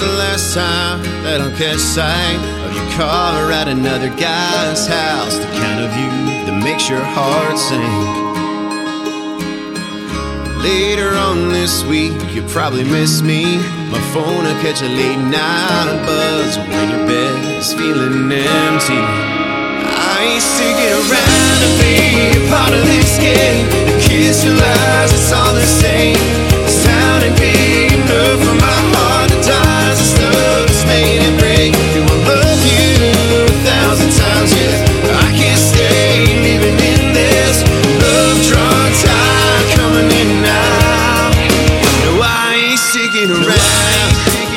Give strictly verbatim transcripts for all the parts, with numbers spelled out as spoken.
the last time that I'll catch sight of your car at another guy's house? The kind of view that makes your heart sink. Later on this week, you'll probably miss me. My phone will catch a late night buzz when your bed is feeling empty. I ain't sticking around to be a part of this game. The kiss your lies, it's all the same. The sound ain't big enough for my heart to die. It's the love that's made it break. Do I love you a thousand times? Yeah, I can't stay living in this love drunk time coming in now. No, I ain't sticking around.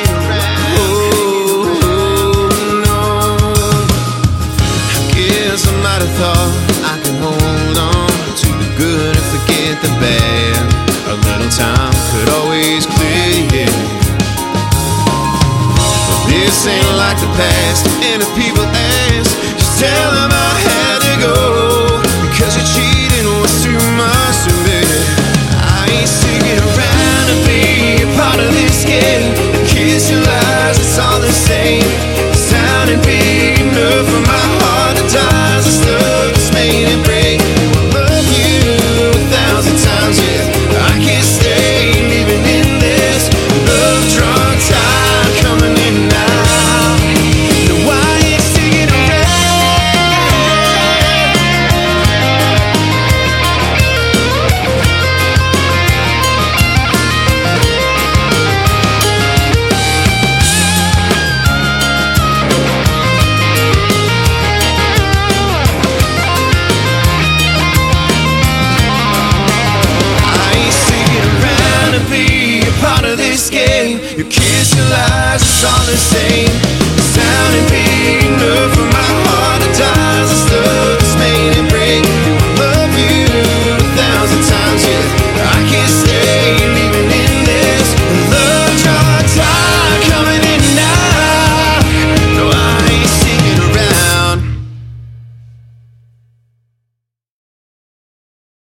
Oh, no. I guess I might have thought I could hold on to the good and forget the bad. A little time could always clear the air. But this ain't like the past. And if people ask, just tell them I had to go, because your cheating was too much to me. I ain't sticking around to be a part of this game. Kiss your lies, it's all the same. The sound ain't big enough for my heart to die. It's love that's made it break. I love you a thousand times, yeah. I can't stay living in this love drunk time coming in now. No, I ain't sticking around. I ain't sticking around to be a part of this game. You kiss your lies, it's all the same.